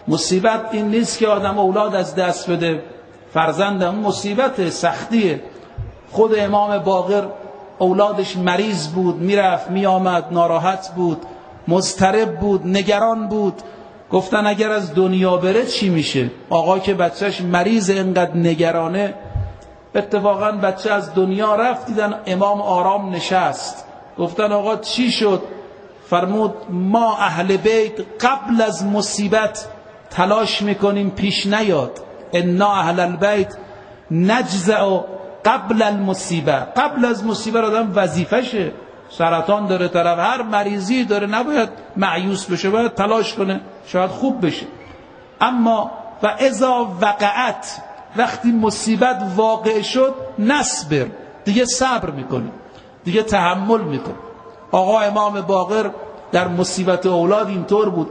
مصیبت این نیست که آدم اولاد از دست بده، فرزند، اون مصیبت سختیه. خود امام باقر اولادش مریض بود، میرفت میآمد، ناراحت بود، مضطرب بود، نگران بود. گفتن اگر از دنیا بره چی میشه؟ آقا که بچهش مریض اینقدر نگرانه. اتفاقا بچه از دنیا رفت، دیدن امام آرام نشست. گفتن آقا چی شد؟ فرمود ما اهل بیت قبل از مصیبت تلاش میکنیم پیش نیاد. انا اهل البیت نجزع قبل المصیبه. قبل از مصیبه آدم وظیفشه. سرطان داره طرف، هر مریضی داره، نباید مایوس بشه، باید تلاش کنه شاید خوب بشه. اما و اذا وقعت، وقتی مصیبت واقع شد، نصبر، دیگه صبر میکنه، دیگه تحمل میکنه. آقا امام باقر در مصیبت اولاد اینطور بود.